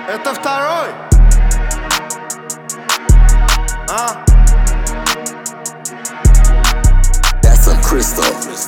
Это второй. FM Crystal.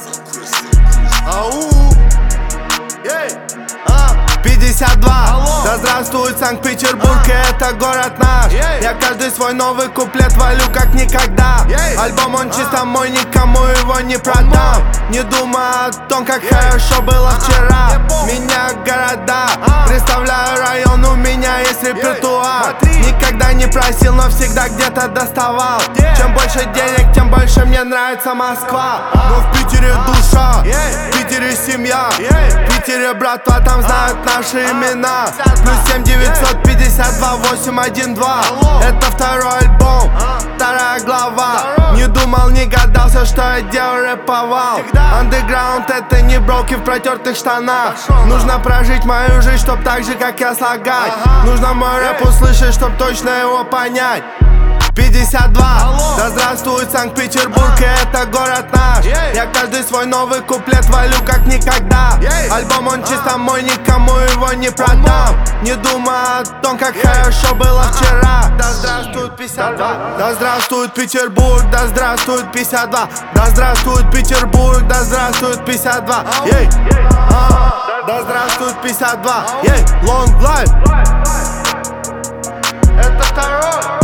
Ау. Ей. 52. Алло. Да здравствует Санкт-Петербург, и это город наш. Я каждый свой новый куплет валю как никогда. Альбом он чисто мой, никому его не продам. Не думай о том, как хорошо было вчера. Меня города, представляю район, у меня есть репертуар. Никогда не просил, но всегда где-то доставал. Чем больше денег, тем больше мне нравится Москва. Но в Питере душа, в Питере семья, в Питере братва, там знают наши имена. Плюс 7 952 812. Это второй альбом, вторая глава. Не думал, не гадался, что я делал рэповал. Андеграунд это не броки в протертых штанах. Нужно прожить мою жизнь, чтоб так же, как я слагать. Нужно мой рэп услышать, чтоб точно его понять. 52. Да здравствует Санкт-Петербург, и это город наш. Я каждый свой новый куплет валю как никогда. Альбом он чисто мой, никому его не продам. Не думай о том, как хорошо было вчера. Да здравствует 52. Да здравствует Петербург, да здравствует 52. Да здравствует Петербург, да здравствует 52. Да здравствует 52. Long life. Это второй.